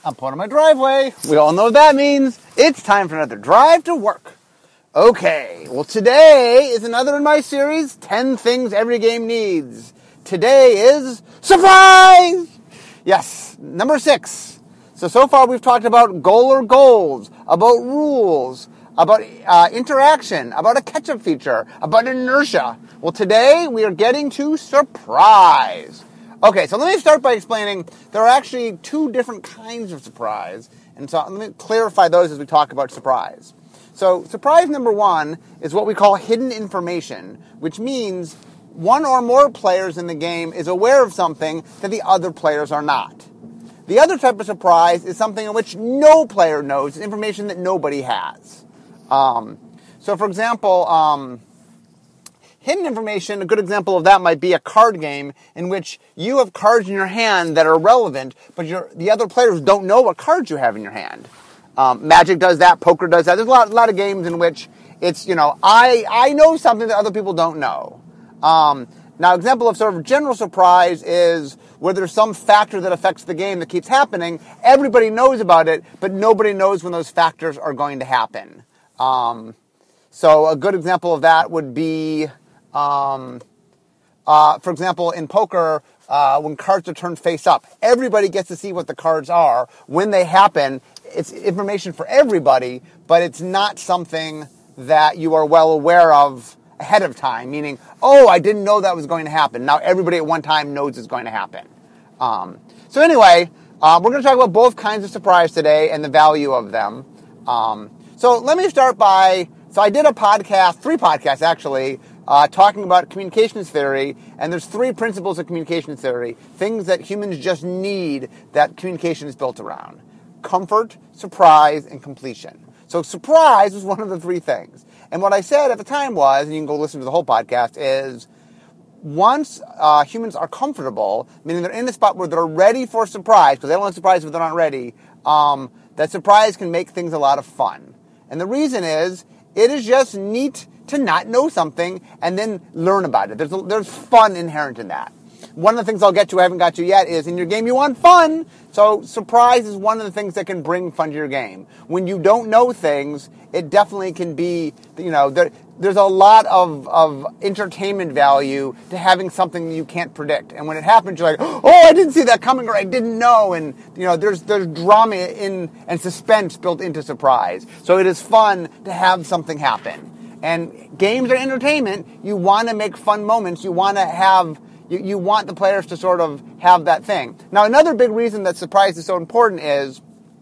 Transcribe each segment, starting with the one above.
I'm pulling in my driveway. We all know what that means. It's time for another drive to work. Okay, well today is another in my series, 10 Things Every Game Needs. Today is surprise! Yes, number 6. So far we've talked about goal or goals, about rules, about interaction, about a catch-up feature, about inertia. Well, today we are getting to surprise. Okay, so let me start by explaining there are actually 2 different kinds of surprise, and so let me clarify those as we talk about surprise. So surprise number 1 is what we call hidden information, which means one or more players in the game is aware of something that the other players are not. The other type of surprise is something in which no player knows, information that nobody has. So for example, hidden information, a good example of that might be a card game in which you have cards in your hand that are relevant, but the other players don't know what cards you have in your hand. Magic does that, poker does that. There's a lot of games in which it's, I know something that other people don't know. Now, example of sort of general surprise is where there's some factor that affects the game that keeps happening. Everybody knows about it, but nobody knows when those factors are going to happen. So a good example of that would be, for example, in poker, when cards are turned face up, everybody gets to see what the cards are. When they happen, it's information for everybody, but it's not something that you are well aware of ahead of time, meaning, I didn't know that was going to happen. Now everybody at one time knows it's going to happen. So anyway, we're going to talk about both kinds of surprise today and the value of them. So let me start by, I did 3 podcasts actually, talking about communications theory, and there's 3 principles of communications theory, things that humans just need that communication is built around. Comfort, surprise, and completion. So surprise is one of the 3 things. And what I said at the time was, and you can go listen to the whole podcast, is once humans are comfortable, meaning they're in a spot where they're ready for surprise, because they don't want surprise if they're not ready, that surprise can make things a lot of fun. And the reason is, it is just neat to not know something and then learn about it. There's fun inherent in that. One of the things I'll get to, I haven't got to yet, is in your game you want fun. So surprise is one of the things that can bring fun to your game. When you don't know things, it definitely can be, there's a lot of entertainment value to having something you can't predict. And when it happens, you're like, I didn't see that coming, or I didn't know. And, there's drama and suspense built into surprise. So it is fun to have something happen. And games are entertainment. You want to make fun moments. You want to have... You want the players to sort of have that thing. Now, another big reason that surprise is so important is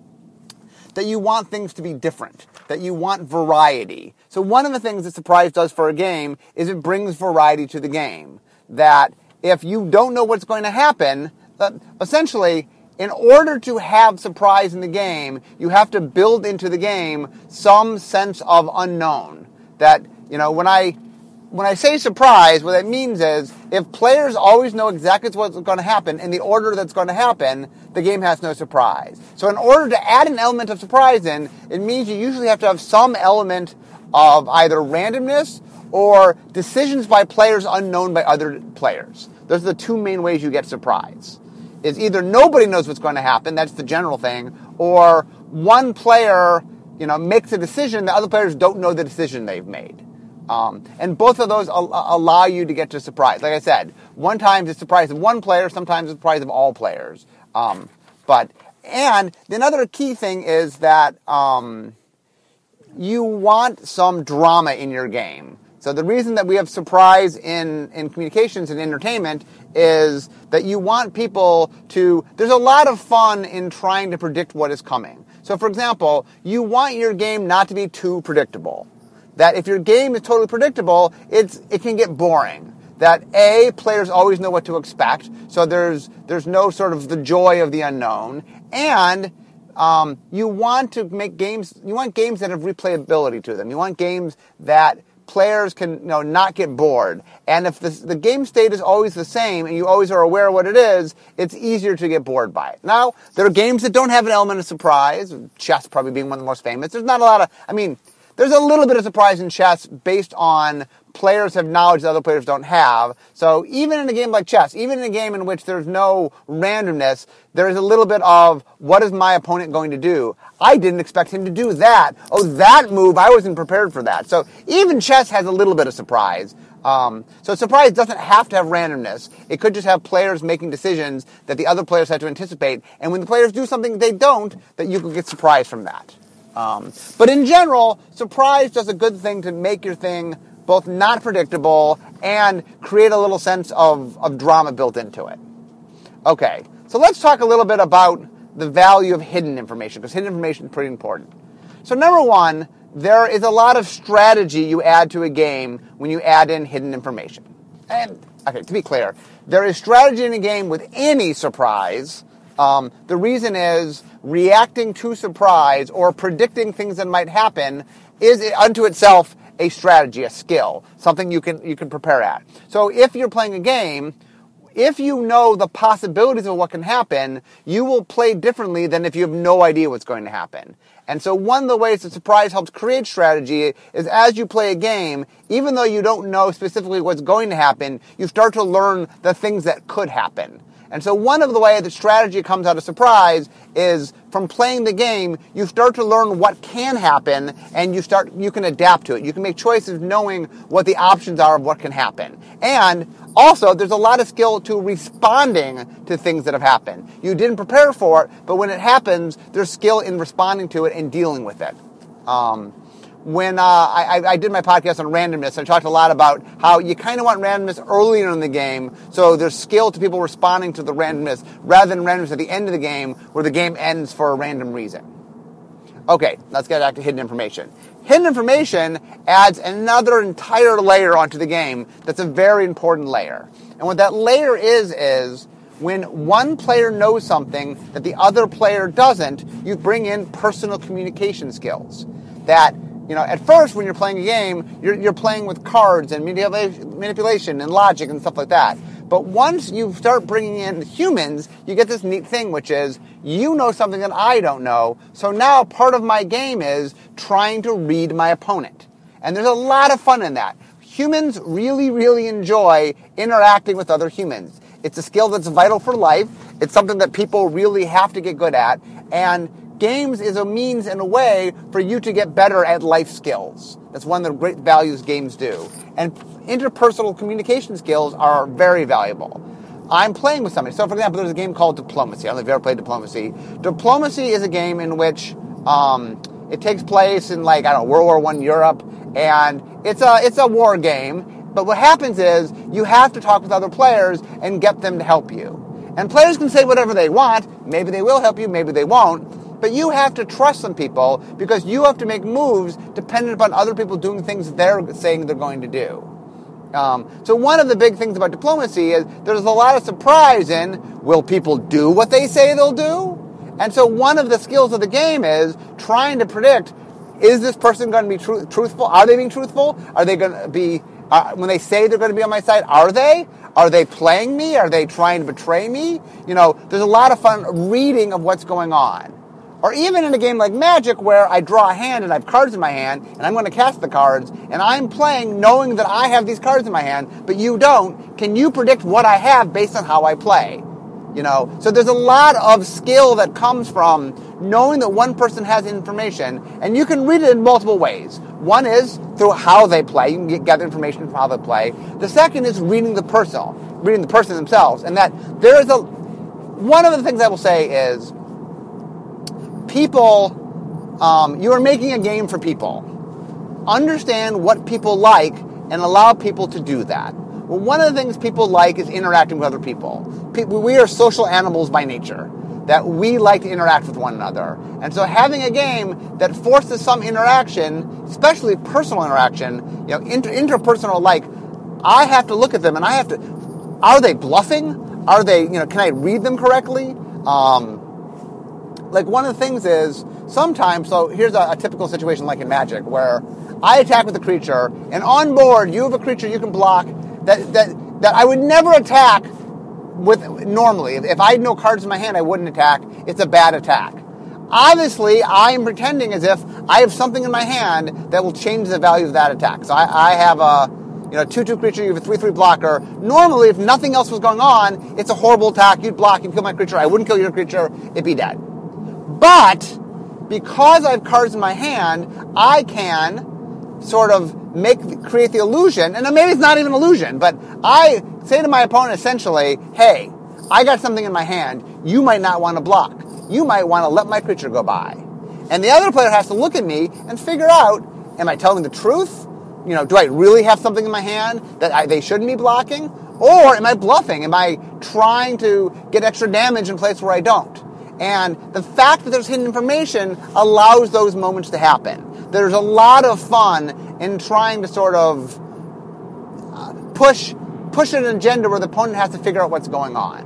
that you want things to be different, that you want variety. So one of the things that surprise does for a game is it brings variety to the game. That if you don't know what's going to happen, essentially, in order to have surprise in the game, you have to build into the game some sense of unknown. That, when I say surprise, what that means is if players always know exactly what's going to happen in the order that's going to happen, the game has no surprise. So in order to add an element of surprise in, it means you usually have to have some element of either randomness or decisions by players unknown by other players. Those are the 2 main ways you get surprise. It's either nobody knows what's going to happen, that's the general thing, or one player, makes a decision that other players don't know the decision they've made. And both of those allow you to get to surprise. Like I said, one time it's surprise of one player, sometimes it's surprise of all players. And the other key thing is that you want some drama in your game. So the reason that we have surprise in communications and entertainment is that you want people to... There's a lot of fun in trying to predict what is coming. So for example, you want your game not to be too predictable. That if your game is totally predictable, it can get boring. That players always know what to expect, so there's no sort of the joy of the unknown, and you want to make games. You want games that have replayability to them. You want games that players can not get bored. And if the game state is always the same and you always are aware of what it is, it's easier to get bored by it. Now there are games that don't have an element of surprise. Chess probably being one of the most famous. There's not a lot of. There's a little bit of surprise in chess based on players have knowledge that other players don't have. So even in a game like chess, even in a game in which there's no randomness, there is a little bit of, what is my opponent going to do? I didn't expect him to do that. Oh, that move, I wasn't prepared for that. So even chess has a little bit of surprise. So surprise doesn't have to have randomness. It could just have players making decisions that the other players have to anticipate. And when the players do something they don't, that you could get surprise from that. But in general, surprise does a good thing to make your thing both not predictable and create a little sense of drama built into it. Okay, so let's talk a little bit about the value of hidden information, because hidden information is pretty important. So number one, there is a lot of strategy you add to a game when you add in hidden information. And, okay, to be clear, there is strategy in a game with any surprise. The reason is reacting to surprise or predicting things that might happen is unto itself a strategy, a skill, something you can prepare at. So if you're playing a game, if you know the possibilities of what can happen, you will play differently than if you have no idea what's going to happen. And so one of the ways that surprise helps create strategy is as you play a game, even though you don't know specifically what's going to happen, you start to learn the things that could happen. And so one of the ways that strategy comes out of surprise is from playing the game, you start to learn what can happen, and you can adapt to it. You can make choices knowing what the options are of what can happen. And also, there's a lot of skill to responding to things that have happened. You didn't prepare for it, but when it happens, there's skill in responding to it and dealing with it. When I did my podcast on randomness, I talked a lot about how you kind of want randomness earlier in the game, so there's skill to people responding to the randomness, rather than randomness at the end of the game, where the game ends for a random reason. Okay, let's get back to hidden information. Hidden information adds another entire layer onto the game that's a very important layer. And what that layer is when one player knows something that the other player doesn't, you bring in personal communication skills. That, at first when you're playing a game, you're playing with cards and manipulation and logic and stuff like that. But once you start bringing in humans, you get this neat thing, which is, you know something that I don't know, so now part of my game is trying to read my opponent. And there's a lot of fun in that. Humans really, really enjoy interacting with other humans. It's a skill that's vital for life. It's something that people really have to get good at. And games is a means and a way for you to get better at life skills. That's one of the great values games do. And interpersonal communication skills are very valuable. I'm playing with somebody. So, for example, there's a game called Diplomacy. I don't know if you've ever played Diplomacy. Diplomacy is a game in which it takes place in, World War I Europe, and it's a war game. But what happens is you have to talk with other players and get them to help you. And players can say whatever they want. Maybe they will help you, maybe they won't. But you have to trust some people because you have to make moves dependent upon other people doing things they're saying they're going to do. So one of the big things about Diplomacy is there's a lot of surprise in, will people do what they say they'll do? And so one of the skills of the game is trying to predict, is this person going to be truthful? Are they being truthful? Are they going to be, when they say they're going to be on my side, are they? Are they playing me? Are they trying to betray me? There's a lot of fun reading of what's going on. Or even in a game like Magic where I draw a hand and I have cards in my hand and I'm going to cast the cards and I'm playing knowing that I have these cards in my hand, but you don't. Can you predict what I have based on how I play? So there's a lot of skill that comes from knowing that one person has information, and you can read it in multiple ways. One is through how they play. You can gather information from how they play. The second is reading the person themselves. And that there is one of the things I will say is, people, you are making a game for people. Understand what people like and allow people to do that. Well, one of the things people like is interacting with other people. We are social animals by nature, that we like to interact with one another. And so having a game that forces some interaction, especially personal interaction, interpersonal, I have to look at them and are they bluffing? Are they, can I read them correctly? One of the things is, sometimes, so here's a typical situation like in Magic, where I attack with a creature, and on board, you have a creature you can block that I would never attack with normally. If I had no cards in my hand, I wouldn't attack. It's a bad attack. Obviously, I'm pretending as if I have something in my hand that will change the value of that attack. So I have 2/2 creature, you have a 3/3 blocker. Normally, if nothing else was going on, it's a horrible attack. You'd block, you'd kill my creature. I wouldn't kill your creature. It'd be dead. But because I have cards in my hand, I can sort of create the illusion, and maybe it's not even an illusion, but I say to my opponent essentially, hey, I got something in my hand. You might not want to block. You might want to let my creature go by. And the other player has to look at me and figure out, am I telling the truth? Do I really have something in my hand that they shouldn't be blocking? Or am I bluffing? Am I trying to get extra damage in place where I don't? And the fact that there's hidden information allows those moments to happen. There's a lot of fun in trying to sort of push an agenda where the opponent has to figure out what's going on.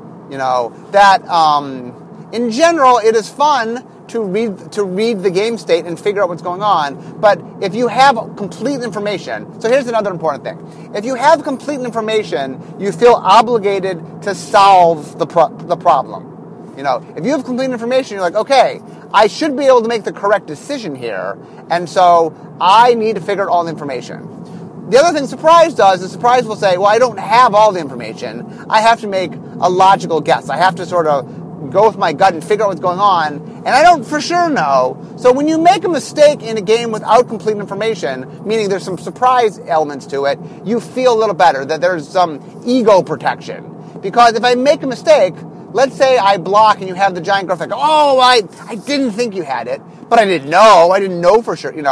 In general, it is fun to read the game state and figure out what's going on. But if you have complete information, so here's another important thing. If you have complete information, you feel obligated to solve the problem. If you have complete information, you're like, okay, I should be able to make the correct decision here, and so I need to figure out all the information. The other thing surprise does is surprise will say, well, I don't have all the information. I have to make a logical guess. I have to sort of go with my gut and figure out what's going on, and I don't for sure know. So when you make a mistake in a game without complete information, meaning there's some surprise elements to it, you feel a little better, that there's some ego protection. Because if I make a mistake, let's say I block and you have the giant growth, I go, oh, I didn't think you had it, but I didn't know. I didn't know for sure, And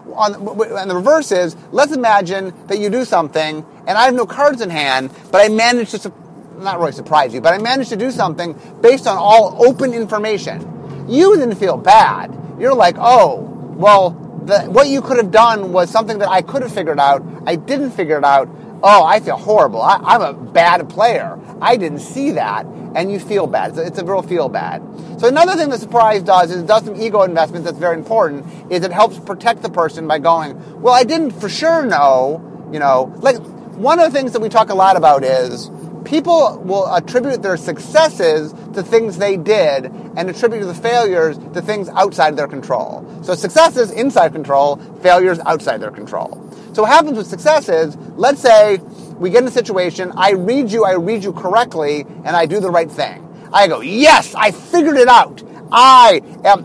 the reverse is, let's imagine that you do something and I have no cards in hand, but I managed to, not really surprise you, but I managed to do something based on all open information. You didn't feel bad. You're like, oh, well, what you could have done was something that I could have figured out. I didn't figure it out. Oh, I feel horrible. I'm a bad player. I didn't see that. And you feel bad. It's a real feel bad. So another thing that surprise does is it does some ego investments that's very important, is it helps protect the person by going, well, I didn't for sure know, like one of the things that we talk a lot about is people will attribute their successes to things they did and attribute the failures to things outside their control. So successes inside control, failures outside their control. So what happens with successes, let's say we get in a situation, I read you correctly, and I do the right thing. I go, yes, I figured it out. I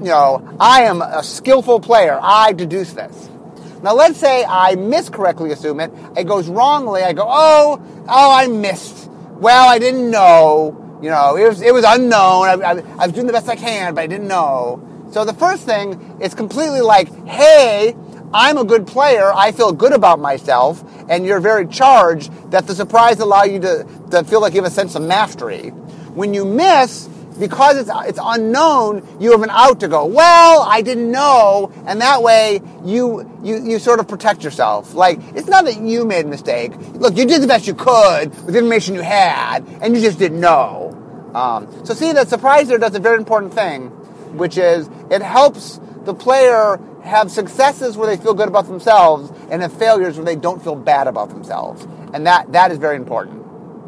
am a skillful player. I deduce this. Now let's say I miscorrectly assume it. It goes wrongly. I go, oh, I missed. Well, I didn't know. It was unknown. I was doing the best I can, but I didn't know. So the first thing is completely like, hey, I'm a good player, I feel good about myself, and you're very charged that the surprise allows you to feel like you have a sense of mastery. When you miss, because it's unknown, you have an out to go, well, I didn't know, and that way you sort of protect yourself. Like, it's not that you made a mistake. Look, you did the best you could with the information you had, and you just didn't know. So see, that surprise there does a very important thing, which is it helps the player have successes where they feel good about themselves and have failures where they don't feel bad about themselves. And that is very important.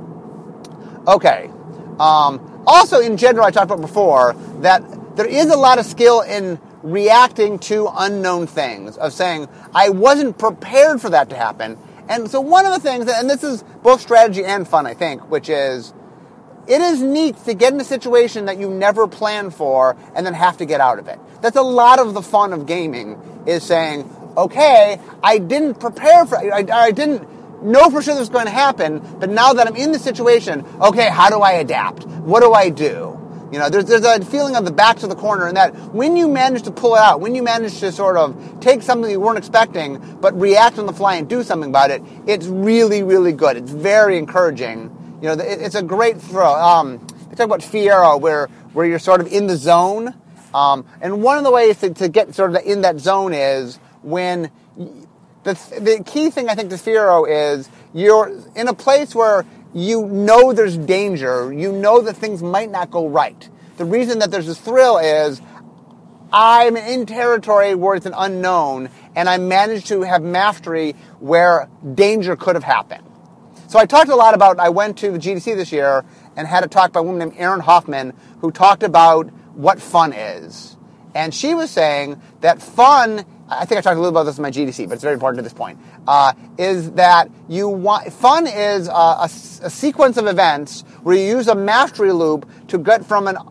Okay. Also, in general, I talked about before that there is a lot of skill in reacting to unknown things, of saying, I wasn't prepared for that to happen. And so one of the things, and this is both strategy and fun, I think, which is, it is neat to get in a situation that you never planned for and then have to get out of it. That's a lot of the fun of gaming, is saying, okay, I didn't prepare for it. I didn't know for sure this was going to happen, but now that I'm in the situation, okay, how do I adapt? What do I do? There's a feeling of the back to the corner, and that when you manage to pull it out, when you manage to sort of take something you weren't expecting, but react on the fly and do something about it, it's really, really good. It's very encouraging. It's a great thrill. They talk about Fiero, where you're sort of in the zone. And one of the ways to get sort of in that zone is when the key thing I think to Fiero is you're in a place where you know there's danger. You know that things might not go right. The reason that there's this thrill is I'm in territory where it's an unknown, and I managed to have mastery where danger could have happened. So I talked a lot about, I went to the GDC this year and had a talk by a woman named Erin Hoffman, who talked about what fun is. And she was saying that fun I think I talked a little about this in my GDC, but it's very important to this point, is that fun is a sequence of events where you use a mastery loop to get from an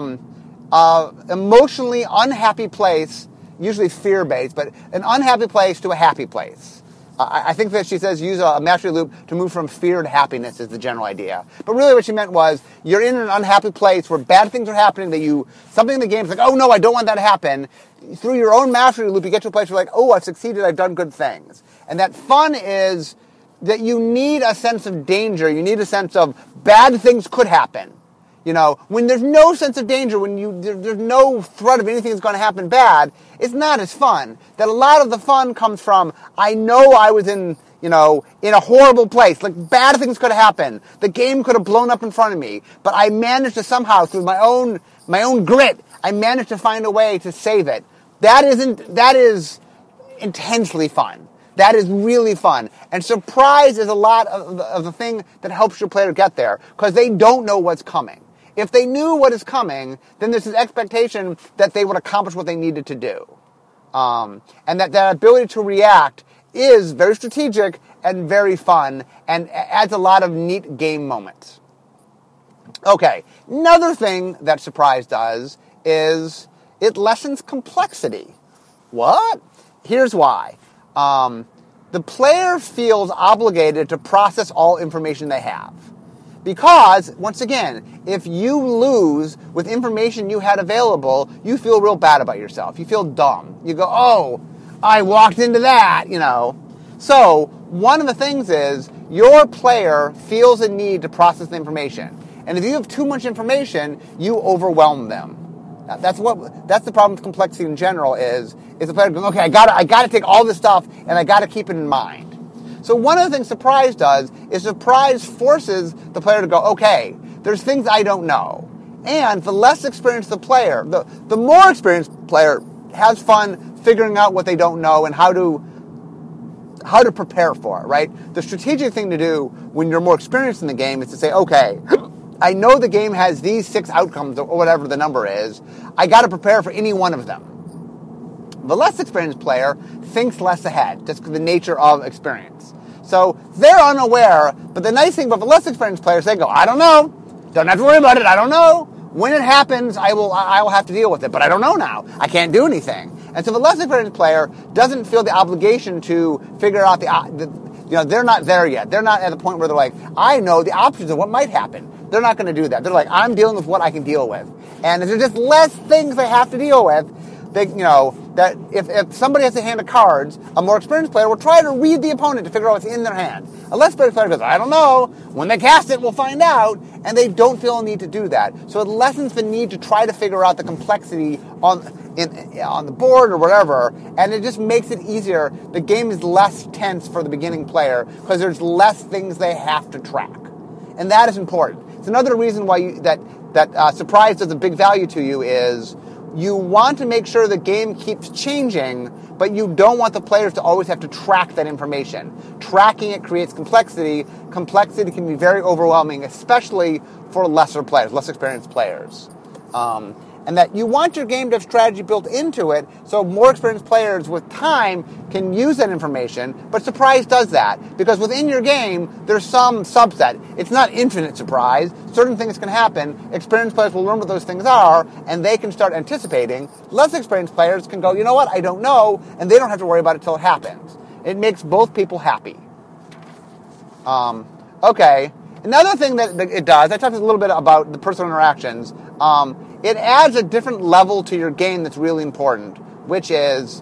emotionally unhappy place, usually fear-based, but an unhappy place to a happy place. I think that she says use a mastery loop to move from fear to happiness is the general idea. But really what she meant was you're in an unhappy place where bad things are happening something in the game is like, oh no, I don't want that to happen. Through your own mastery loop, you get to a place where you're like, oh, I've succeeded, I've done good things. And that fun is that you need a sense of danger. You need a sense of bad things could happen. When there's no sense of danger, when there's no threat of anything that's going to happen bad, it's not as fun. That a lot of the fun comes from, I know I was in a horrible place. Like, bad things could have happened. The game could have blown up in front of me. But I managed to somehow, through my own grit, I managed to find a way to save it. That is intensely fun. That is really fun. And surprise is a lot of the thing that helps your player get there, because they don't know what's coming. If they knew what is coming, then there's an expectation that they would accomplish what they needed to do. And that ability to react is very strategic and very fun and adds a lot of neat game moments. Okay, another thing that surprise does is it lessens complexity. What? Here's why. The player feels obligated to process all information they have. Because, once again, if you lose with information you had available, you feel real bad about yourself. You feel dumb. You go, oh, I walked into that, So, one of the things is, your player feels a need to process the information. And if you have too much information, you overwhelm them. That's the problem with complexity in general is the player going, okay, I gotta take all this stuff and I gotta keep it in mind. So one of the things surprise does is surprise forces the player to go, okay, there's things I don't know. And the less experienced the player, the more experienced player has fun figuring out what they don't know and how to prepare for it, right? The strategic thing to do when you're more experienced in the game is to say, okay, I know the game has these 6 outcomes or whatever the number is. I got to prepare for any one of them. The less experienced player thinks less ahead, just the nature of experience. So they're unaware, but the nice thing about the less experienced players, they go, I don't know. Don't have to worry about it. I don't know. When it happens, I will have to deal with it, but I don't know now. I can't do anything. And so the less experienced player doesn't feel the obligation to figure out they're not there yet. They're not at the point where they're like, I know the options of what might happen. They're not going to do that. They're like, I'm dealing with what I can deal with. And if there's just less things they have to deal with, that if somebody has a hand of cards, a more experienced player will try to read the opponent to figure out what's in their hand. A less experienced player goes, I don't know. When they cast it, we'll find out. And they don't feel a need to do that. So it lessens the need to try to figure out the complexity on the board or whatever. And it just makes it easier. The game is less tense for the beginning player because there's less things they have to track. And that is important. It's another reason why that surprise does a big value to you is you want to make sure the game keeps changing, but you don't want the players to always have to track that information. Tracking it creates complexity. Complexity can be very overwhelming, especially for lesser players, less experienced players. And that you want your game to have strategy built into it so more experienced players with time can use that information, but surprise does that. Because within your game, there's some subset. It's not infinite surprise. Certain things can happen. Experienced players will learn what those things are, and they can start anticipating. Less experienced players can go, you know what, I don't know, and they don't have to worry about it till it happens. It makes both people happy. Okay. Another thing that it does, I talked a little bit about the personal interactions. It adds a different level to your game that's really important, which is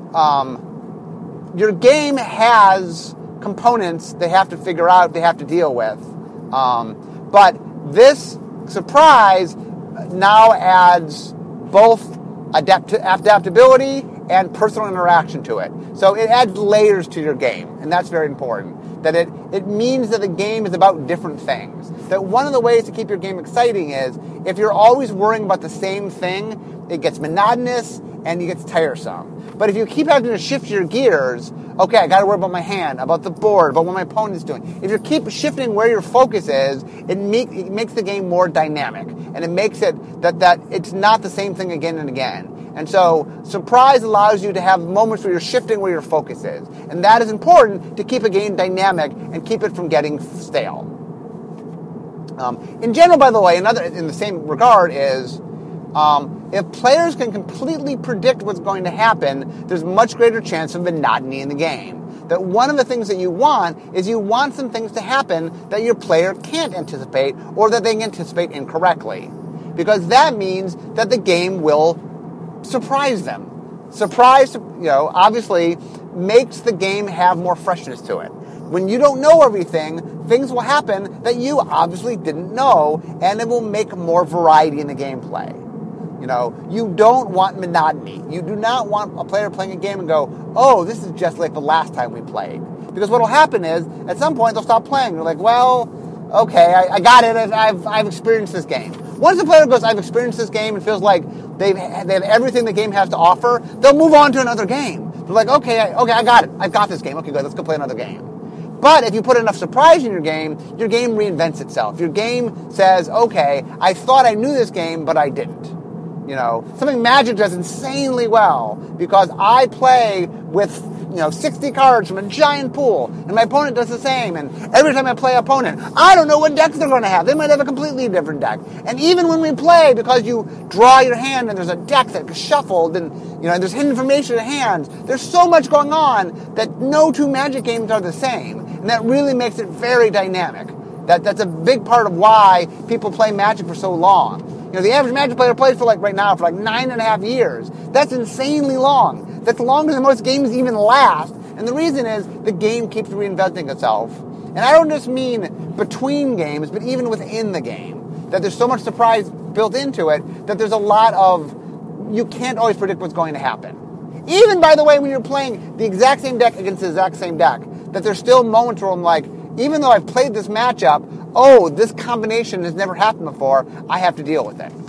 your game has components they have to figure out, they have to deal with. But this surprise now adds both adaptability and personal interaction to it. So it adds layers to your game, and that's very important. That it means that the game is about different things. That one of the ways to keep your game exciting is if you're always worrying about the same thing, it gets monotonous and it gets tiresome. But if you keep having to shift your gears, okay, I got to worry about my hand, about the board, about what my opponent's doing. If you keep shifting where your focus is, it makes the game more dynamic. And it makes it that it's not the same thing again and again. And so surprise allows you to have moments where you're shifting where your focus is. And that is important to keep a game dynamic and keep it from getting stale. In general, by the way, another in the same regard is if players can completely predict what's going to happen, there's much greater chance of monotony in the game. That one of the things that you want is you want some things to happen that your player can't anticipate or that they can anticipate incorrectly. Because that means that the game will surprise them. Surprise, obviously makes the game have more freshness to it. When you don't know everything, things will happen that you obviously didn't know, and it will make more variety in the gameplay. You don't want monotony. You do not want a player playing a game and go, oh, this is just like the last time we played. Because what will happen is, at some point, they'll stop playing. They're like, well, okay, I got it. I've experienced this game. Once the player goes, I've experienced this game, and feels like they have everything the game has to offer, they'll move on to another game. They're like, okay, I got it. I've got this game. Okay, good. Let's go play another game. But if you put enough surprise in your game reinvents itself. Your game says, okay, I thought I knew this game, but I didn't. Something Magic does insanely well because I play with, 60 cards from a giant pool, and my opponent does the same, and every time I play an opponent, I don't know what decks they're going to have. They might have a completely different deck. And even when we play, because you draw your hand and there's a deck that gets shuffled, and, and there's hidden information in hands, there's so much going on that no two Magic games are the same, and that really makes it very dynamic. That's a big part of why people play Magic for so long. The average Magic player plays for right now for 9.5 years. That's insanely long. That's longer than most games even last. And the reason is the game keeps reinventing itself. And I don't just mean between games, but even within the game. That there's so much surprise built into it that there's a lot of, you can't always predict what's going to happen. Even, by the way, when you're playing the exact same deck against the exact same deck, that there's still moments where I'm like, even though I've played this matchup, oh, this combination has never happened before, I have to deal with it.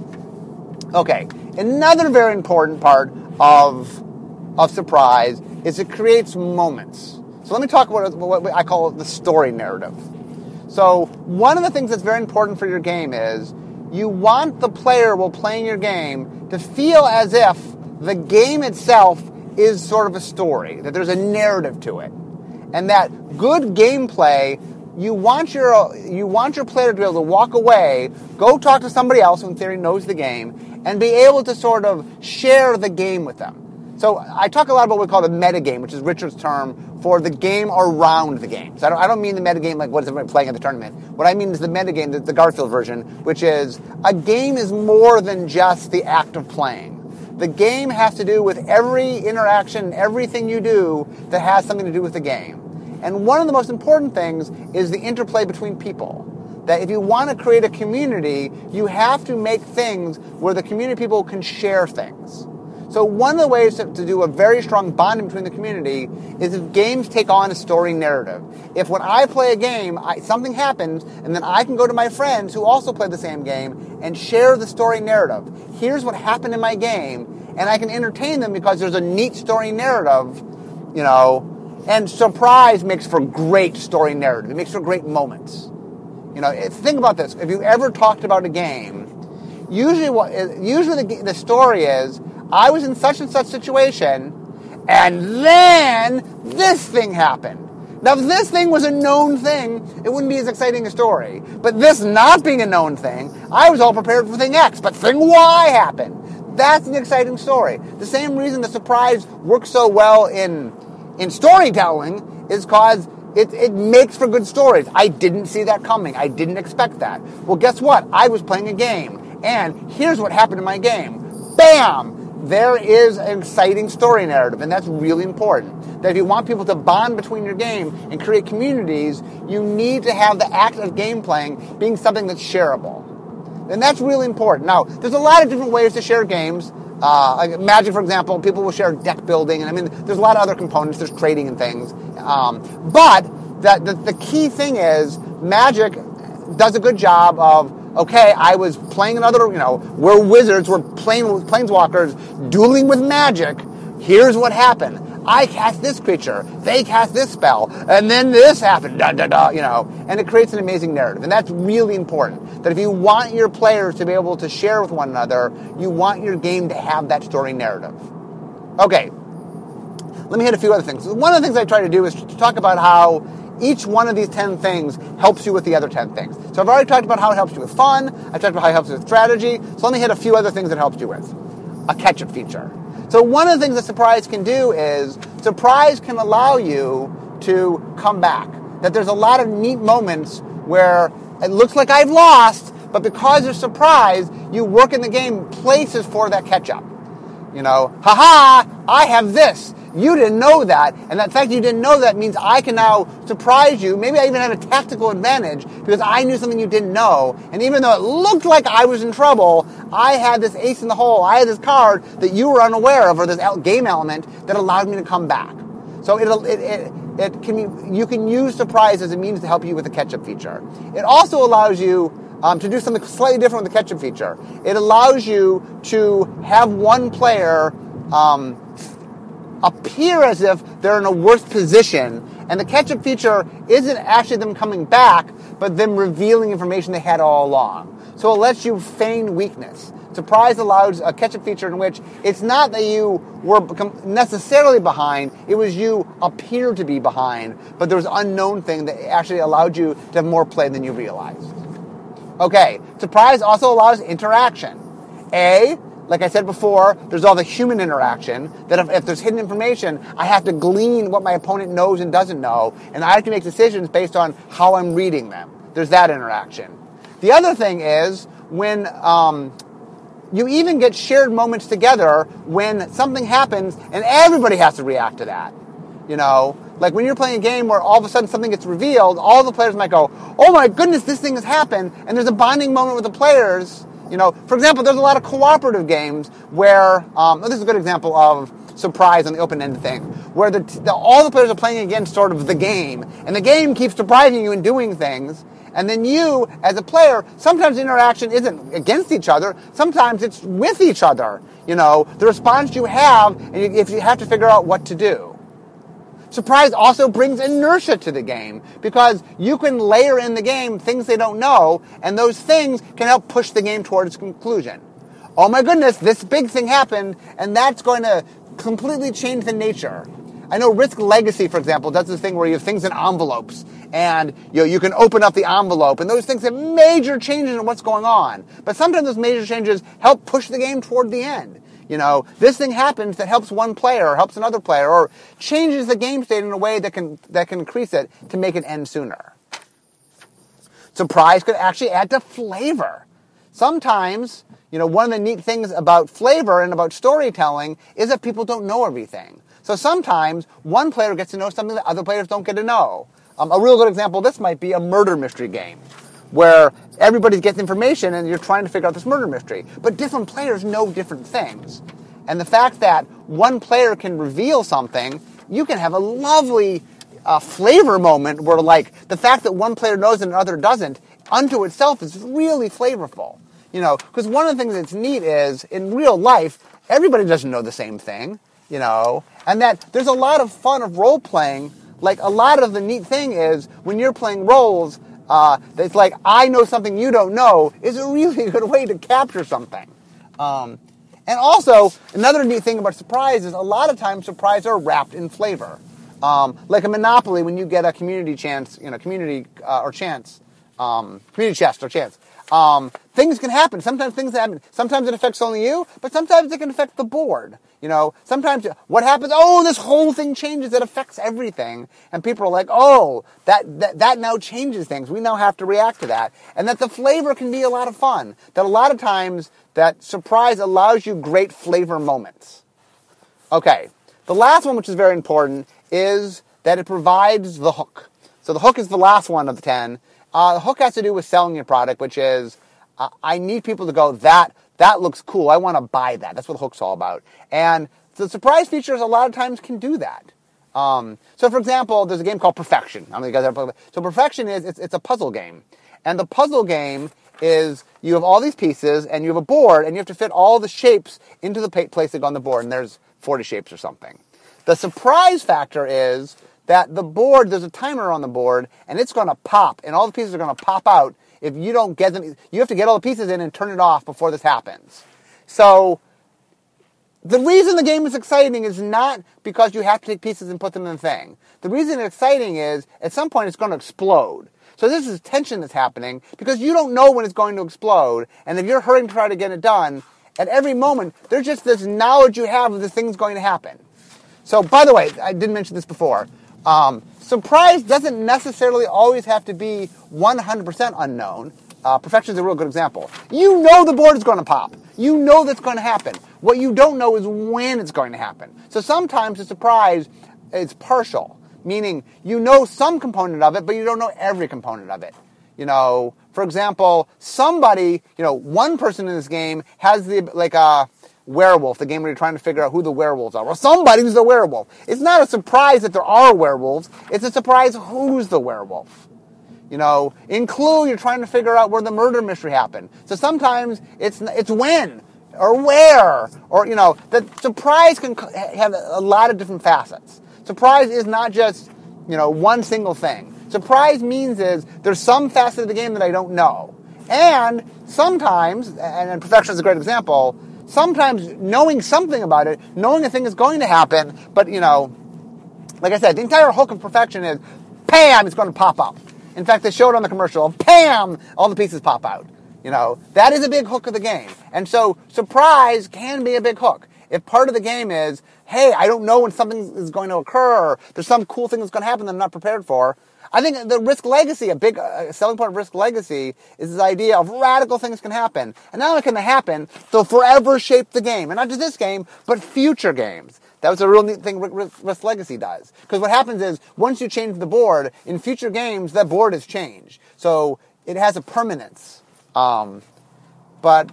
Okay, another very important part of surprise is it creates moments. So let me talk about what I call the story narrative. So one of the things that's very important for your game is you want the player while playing your game to feel as if the game itself is sort of a story, that there's a narrative to it. And that good gameplay, you want your player to be able to walk away, go talk to somebody else who in theory knows the game, and be able to sort of share the game with them. So I talk a lot about what we call the metagame, which is Richard's term for the game around the game. So I don't mean the metagame like what is everybody playing at the tournament. What I mean is the metagame, the Garfield version, which is a game is more than just the act of playing. The game has to do with every interaction, everything you do that has something to do with the game. And one of the most important things is the interplay between people. That if you want to create a community, you have to make things where the community people can share things. So one of the ways to do a very strong bonding between the community is if games take on a story narrative. If when I play a game, something happens, and then I can go to my friends who also play the same game and share the story narrative. Here's what happened in my game, and I can entertain them because there's a neat story narrative, and surprise makes for great story narrative. It makes for great moments. Think about this. If you ever talked about a game, usually the story is, I was in such and such situation, and then this thing happened. Now, if this thing was a known thing, it wouldn't be as exciting a story. But this not being a known thing, I was all prepared for thing X, but thing Y happened. That's an exciting story. The same reason the surprise works so well in storytelling is because it makes for good stories. I didn't see that coming. I didn't expect that. Well, guess what? I was playing a game, and here's what happened in my game. Bam! There is an exciting story narrative, and that's really important. That if you want people to bond between your game and create communities, you need to have the act of game playing being something that's shareable. And that's really important. Now, there's a lot of different ways to share games. Like Magic, for example, people will share deck building, and there's a lot of other components. There's trading and things. But the key thing is Magic does a good job of, okay, I was playing another, we're wizards, we're playing with planeswalkers, dueling with magic. Here's what happened. I cast this creature, they cast this spell, and then this happened, and it creates an amazing narrative. And that's really important, that if you want your players to be able to share with one another, you want your game to have that story narrative. Okay, let me hit a few other things. One of the things I try to do is to talk about how each one of these 10 things helps you with the other 10 things. So I've already talked about how it helps you with fun. I've talked about how it helps you with strategy. So let me hit a few other things it helps you with. A catch-up feature. So one of the things that Surprise can do is Surprise can allow you to come back. That there's a lot of neat moments where it looks like I've lost, but because there's Surprise, you work in the game places for that catch-up. Ha-ha, I have this. You didn't know that, and the fact you didn't know that means I can now surprise you. Maybe I even have a tactical advantage because I knew something you didn't know, and even though it looked like I was in trouble, I had this ace in the hole. I had this card that you were unaware of, or this game element that allowed me to come back. So you can use Surprise as a means to help you with the catch-up feature. It also allows you to do something slightly different with the catch-up feature. It allows you to have one player appear as if they're in a worse position, and the catch-up feature isn't actually them coming back, but them revealing information they had all along. So it lets you feign weakness. Surprise allows a catch-up feature in which it's not that you were necessarily behind, it was you appeared to be behind, but there was an unknown thing that actually allowed you to have more play than you realized. Okay, Surprise also allows interaction. Like I said before, there's all the human interaction, that if there's hidden information, I have to glean what my opponent knows and doesn't know, and I have to make decisions based on how I'm reading them. There's that interaction. The other thing is when you even get shared moments together when something happens and everybody has to react to that. Like when you're playing a game where all of a sudden something gets revealed, all the players might go, oh my goodness, this thing has happened, and there's a bonding moment with the players. For example, there's a lot of cooperative games where, this is a good example of Surprise on the open-ended thing, where all the players are playing against sort of the game, and the game keeps surprising you and doing things, and then you, as a player, sometimes the interaction isn't against each other, sometimes it's with each other. The response you have, and if you have to figure out what to do. Surprise also brings inertia to the game because you can layer in the game things they don't know, and those things can help push the game towards its conclusion. Oh my goodness, this big thing happened, and that's going to completely change the nature. I know Risk Legacy, for example, does this thing where you have things in envelopes, and you can open up the envelope, and those things have major changes in what's going on. But sometimes those major changes help push the game toward the end. This thing happens that helps one player or helps another player or changes the game state in a way that can increase it to make it end sooner. Surprise could actually add to flavor. Sometimes, one of the neat things about flavor and about storytelling is that people don't know everything. So sometimes one player gets to know something that other players don't get to know. A real good example of this might be a murder mystery game, where everybody gets information and you're trying to figure out this murder mystery. But different players know different things. And the fact that one player can reveal something, you can have a lovely flavor moment where, like, the fact that one player knows and another doesn't, unto itself is really flavorful. Because one of the things that's neat is, in real life, everybody doesn't know the same thing, and that there's a lot of fun of role-playing. Like, a lot of the neat thing is, when you're playing roles, it's like, I know something you don't know, is a really good way to capture something. And also, another neat thing about Surprise is a lot of times Surprise are wrapped in flavor. Like a Monopoly, when you get a community chance, community chest or chance. Things can happen. Sometimes things happen. Sometimes it affects only you, but sometimes it can affect the board. Sometimes what happens, this whole thing changes. It affects everything. And people are like, that now changes things. We now have to react to that. And that the flavor can be a lot of fun. That a lot of times that Surprise allows you great flavor moments. Okay. The last one, which is very important, is that it provides the hook. So the hook is the last one of the 10. The hook has to do with selling your product, which is, I need people to go, that looks cool. I want to buy that. That's what the hook's all about. And the Surprise features a lot of times can do that. So, for example, there's a game called Perfection. I don't know if you guys ever played. So Perfection it's a puzzle game. And the puzzle game is you have all these pieces, and you have a board, and you have to fit all the shapes into the place that go on the board. And there's 40 shapes or something. The surprise factor is that the board, there's a timer on the board, and it's going to pop, and all the pieces are going to pop out. If you don't get them, you have to get all the pieces in and turn it off before this happens. So the reason the game is exciting is not because you have to take pieces and put them in the thing. The reason it's exciting is at some point it's going to explode. So this is tension that's happening because you don't know when it's going to explode, and if you're hurrying to try to get it done, at every moment, there's just this knowledge you have of this thing's going to happen. So, by the way, I didn't mention this before. Surprise doesn't necessarily always have to be 100% unknown. Perfection is a real good example. You know the board is going to pop. You know that's going to happen. What you don't know is when it's going to happen. So sometimes the surprise is partial, meaning you know some component of it, but you don't know every component of it. You know, for example, somebody, one person in this game has werewolf, the game where you're trying to figure out who the werewolves are. Well, somebody's the werewolf. It's not a surprise that there are werewolves. It's a surprise who's the werewolf. In Clue, you're trying to figure out where the murder mystery happened. So sometimes it's when or where, or, the surprise can have a lot of different facets. Surprise is not just, one single thing. Surprise means there's some facet of the game that I don't know. And sometimes, and Perfection is a great example, sometimes knowing something about it, knowing a thing is going to happen, but, like I said, the entire hook of Perfection is, bam, it's going to pop up. In fact, they showed on the commercial, bam, all the pieces pop out. That is a big hook of the game. And so surprise can be a big hook. If part of the game is, hey, I don't know when something is going to occur, or there's some cool thing that's going to happen that I'm not prepared for, I think the Risk Legacy, a big selling point of Risk Legacy, is this idea of radical things can happen. And not only can they happen, they'll forever shape the game. And not just this game, but future games. That was a real neat thing Risk Legacy does. Because what happens is, once you change the board, in future games, that board has changed. So it has a permanence. But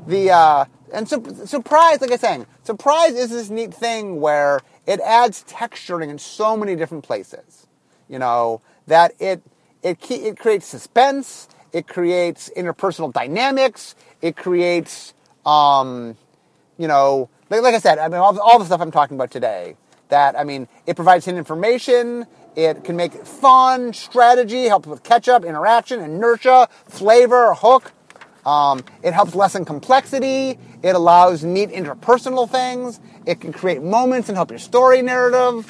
surprise, like I was saying, surprise is this neat thing where it adds texturing in so many different places. That it creates suspense, it creates interpersonal dynamics, it creates, like I said, all the stuff I'm talking about today, it provides hidden information, it can make it fun, strategy, helps with catch-up, interaction, inertia, flavor, hook. It helps lessen complexity, it allows neat interpersonal things, it can create moments and help your story narrative.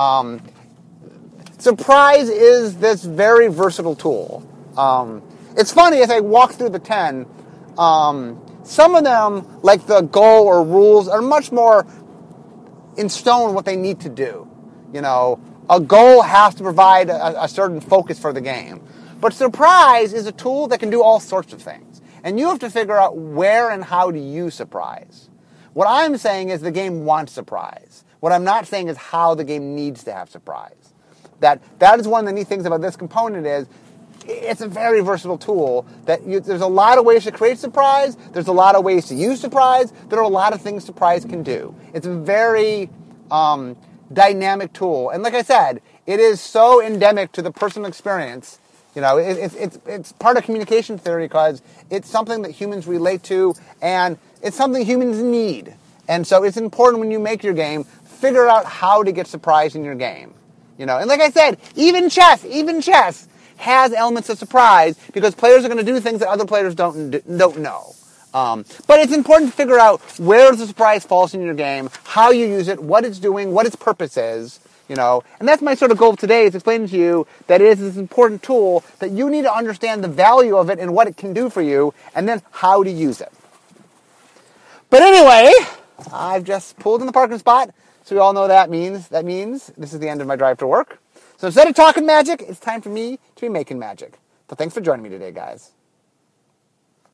Surprise is this very versatile tool. It's funny, as I walk through the 10, some of them, like the goal or rules, are much more in stone what they need to do. A goal has to provide a certain focus for the game. But surprise is a tool that can do all sorts of things. And you have to figure out where and how to use surprise. What I'm saying is the game wants surprise. What I'm not saying is how the game needs to have surprise. That is one of the neat things about this component is it's a very versatile tool. There's a lot of ways to create surprise. There's a lot of ways to use surprise. There are a lot of things surprise can do. It's a very dynamic tool. And like I said, it is so endemic to the personal experience. It's part of communication theory because it's something that humans relate to and it's something humans need. And so it's important when you make your game, figure out how to get surprise in your game. And like I said, even chess has elements of surprise because players are going to do things that other players don't know. But it's important to figure out where the surprise falls in your game, how you use it, what it's doing, what its purpose is. And that's my sort of goal today is explaining to you that it is this important tool that you need to understand the value of it and what it can do for you, and then how to use it. But anyway, I've just pulled in the parking spot. So we all know that means this is the end of my drive to work. So instead of talking magic, it's time for me to be making magic. So thanks for joining me today, guys.